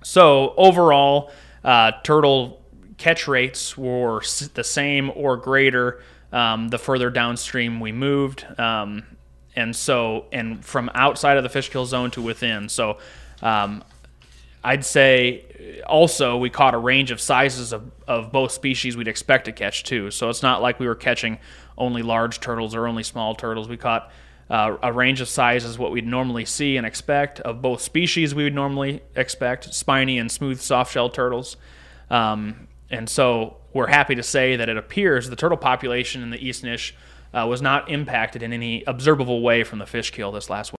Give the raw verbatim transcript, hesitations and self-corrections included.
So overall, uh, turtle catch rates were the same or greater um, the further downstream we moved, um, and so and from outside of the fish kill zone to within. So um, I'd say also we caught a range of sizes of, of both species we'd expect to catch too. So it's not like we were catching only large turtles or only small turtles. We caught uh, a range of sizes, what we'd normally see and expect of both species we would normally expect, spiny and smooth soft-shell turtles. Um, and so we're happy to say that it appears the turtle population in the East Nish uh, was not impacted in any observable way from the fish kill this last winter.